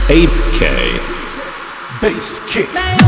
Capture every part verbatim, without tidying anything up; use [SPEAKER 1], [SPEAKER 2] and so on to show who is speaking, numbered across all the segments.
[SPEAKER 1] eight K
[SPEAKER 2] bass kick.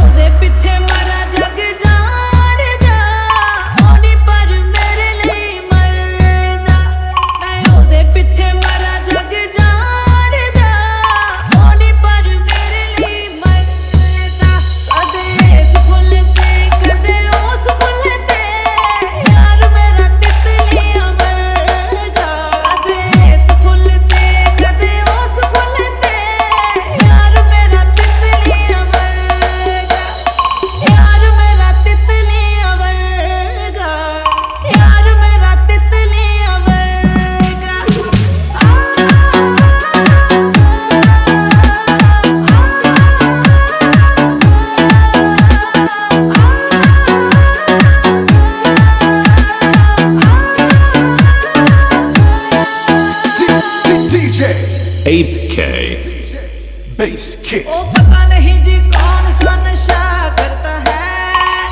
[SPEAKER 1] eight K
[SPEAKER 2] bass kick.
[SPEAKER 3] ओ पता नहीं जी कौन सा नशा करता है,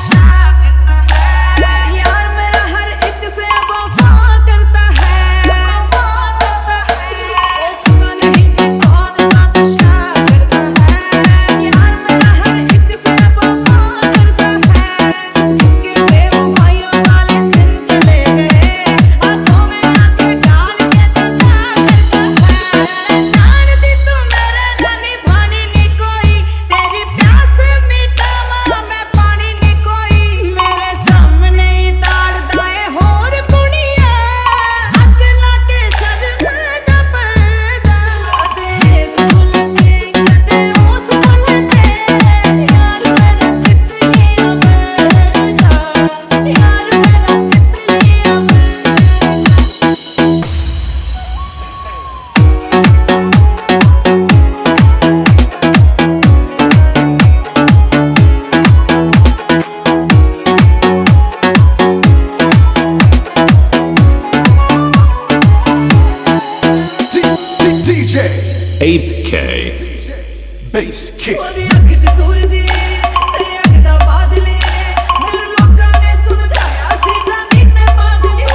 [SPEAKER 3] यार मेरा हर एक से वफा करता है, ओ पता नहीं जी कौन सा नशा करता है, यार मेरा हर एक से वफा करता है। के बेवफाइयों वाले दिन चले गए, हाथों में आके डाल के दगा करता है। जानती तू मेरे नानी भानी नी कोई, तेरी प्यास मिटावा मैं पानी नी कोई, मेरे सामने ही ताड़ दाए होर कुड़िया, हक लाके शर्म दा पर्दा देस फुलते कदे उस फुलते, यार मेरा तितली अमरदा, यार मेरा तितली अमरदा।
[SPEAKER 2] D J
[SPEAKER 1] eight K
[SPEAKER 2] bass kick.
[SPEAKER 3] ओदी अख च सूरज ते अख दा बादल, मेरे लोकां ने समझाया सी जानी ते पागल,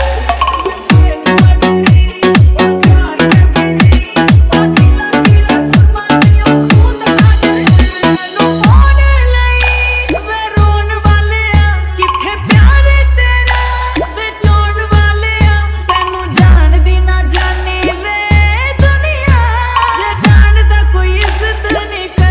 [SPEAKER 3] ओ प्यार करदी ओ नीला नीला सुरमानियों खून दा काजल, नो पाने लई वे रोन वाले किथे प्यार तेरा वे जोड़ वाले, तैनू जानदी ना जानी वे दुनिया, जे जानदा कोई इज्जत नहीं करदा।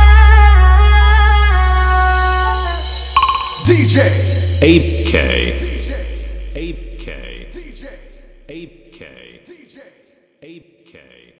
[SPEAKER 2] D J
[SPEAKER 1] eight K